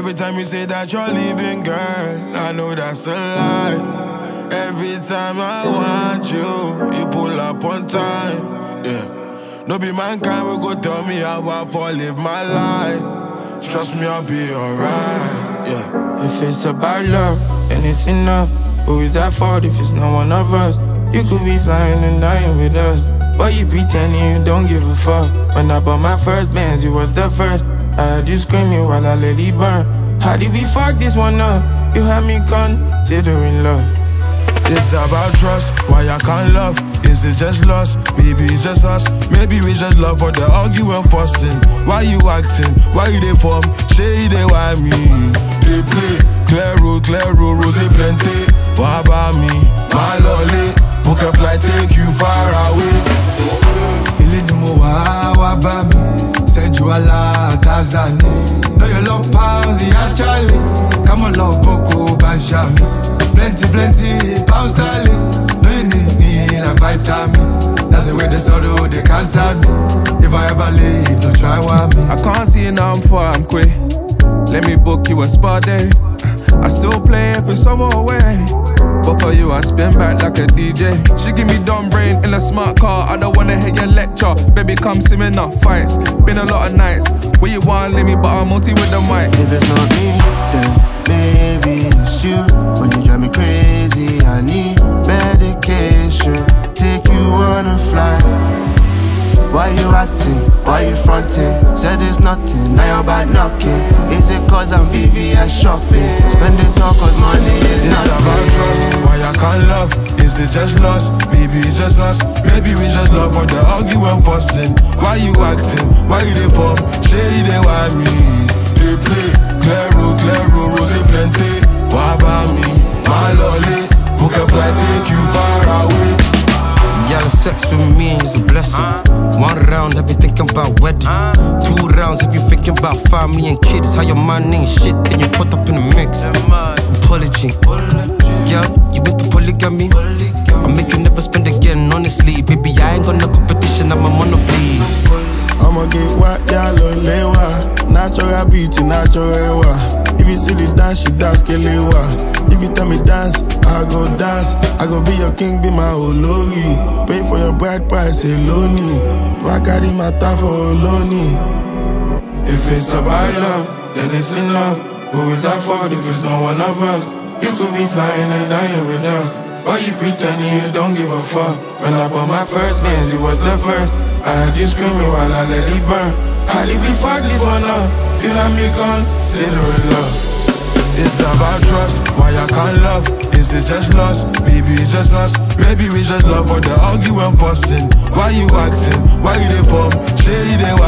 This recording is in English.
Every time you say that you're leaving, girl, I know that's a lie. Every time I want you, you pull up on time. Yeah. No be mankind will go tell me how I for live my life. Trust me, I'll be alright. Yeah. If it's about love, then it's enough. Who is that fault if it's not one of us? You could be flying and dying with us, but you pretending you don't give a fuck. When I bought my first Benz, you was the first. I heard you screaming while I let it burn. How did we fuck this one up? You had me considering love. It's about trust, why I can't love. Is it just lost? Maybe it's just us. Maybe we just love for the arguing fussing. Why you acting? Why you they form? Shady they why me? They play clear road, rosy plenty. What about me? My lolly, book a flight, take you far away. Ilidimo wa ba mi, said you ala Kazani. Know your love pounds, actually. Come on, love Boko Banshami. Plenty, pounds sterling. No, you need me like vitamin. That's the way they sorrow, they can't stand me. If I ever leave, don't try want me. I can't see you now, I'm far, I'm quick. Let me book you a spa day. I still play if it's somewhere away, but for you I spin back like a DJ. She give me dumb brain in a smart car. I don't wanna hear your lecture. Baby, come see me now, fights. Been a lot of nights where you wanna leave me, but I'm multi with the mic. If it's not me, then baby it's you. When you drive me crazy, I need medication. Take you on a flight. Why you acting? Why you fronting? Said there's nothing, now you're back knocking. Is it cause I'm VVS shopping? Spend it all cause money is it's nothing. It's about trust, why I can't love. Is it just lost? Maybe it's just us. Maybe we just love for the arguing fussing. Why you acting? Why you they form? Shady they why me? They play clear road, rosy plenty. What about me? My lolly, book a flight, take you far away. Y'all sex with me is a blessing. 1 round, have you thinking about wedding? 2 rounds, have you thinking about family and kids? How your man ain't shit, then you put up in the mix. Apology. Girl, you into polygamy? I'll make you never spend again, honestly. Baby, I ain't got no competition, I'm a monopoly. I'ma get what y'all lewa. Natural beauty, natural ewa. If you see the dance, she dance kelewa. If you tell me dance, I go dance. I go be your king, be my olori. Pay for your bride price, alone. Wakari mata for oloni. If it's about love, then it's enough. Who is that for if it's not one of us? You could be flying and dying with us, but you pretending you don't give a fuck. When I bought my first Benz, you was the first. I heard you screaming while I let it burn. How did we fuck this one up? You had me considering love. It's about trust, why I can't love. Is it just lost? Maybe it's just us. Maybe we just love for the arguing fussing. Why you acting? Why you they form? Shady they